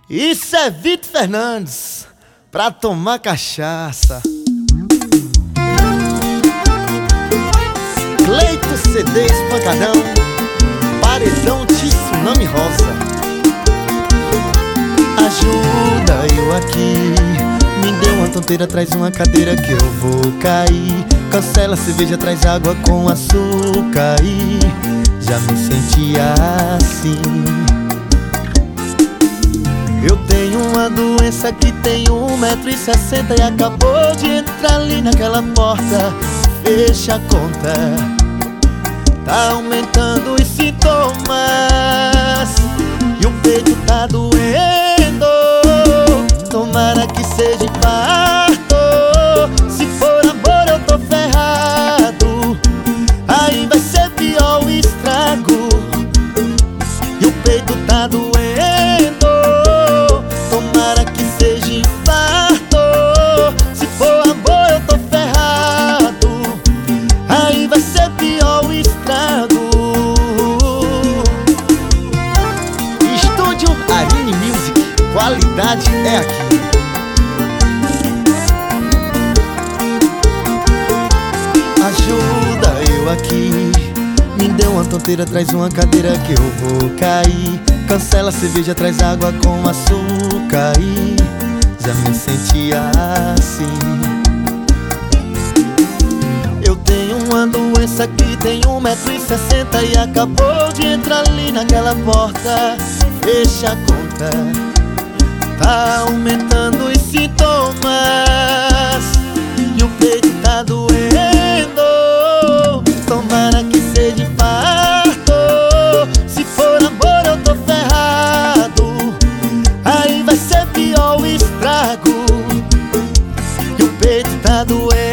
Isso é Vitor Fernandes pra tomar cachaça. Cleito CD espancadão, paredão de tsunami rosa. Ajuda eu aqui, me dê uma tonteira, traz uma cadeira que eu vou cair. Cancela a cerveja, traz água com açúcar e já me sentia assim. Eu tenho uma doença que tem 1,60 m e acabou de entrar ali naquela porta. Fecha a conta, tá aumentando os sintomas e o peito tá doendo. Tomara que seja infarto, se for amor eu tô ferrado. Aí vai ser pior o estrago e o peito tá doendo. Tomara que seja infarto, se for amor eu tô ferrado. Aí vai ser pior o estrago. Estúdio Aline Music, qualidade é aqui. Ajuda eu aqui, me dê uma tonteira, traz uma cadeira que eu vou cair. Cancela a cerveja, traz água com açúcar e já me sentia assim. Eu tenho uma doença que tem 1,60 m e acabou de entrar ali naquela porta. Fecha a conta, tá aumentando os sintomas e o peito tá doendo. Tomara que seja infarto, se for amor eu tô ferrado. Aí vai ser pior o estrago e o peito tá doendo.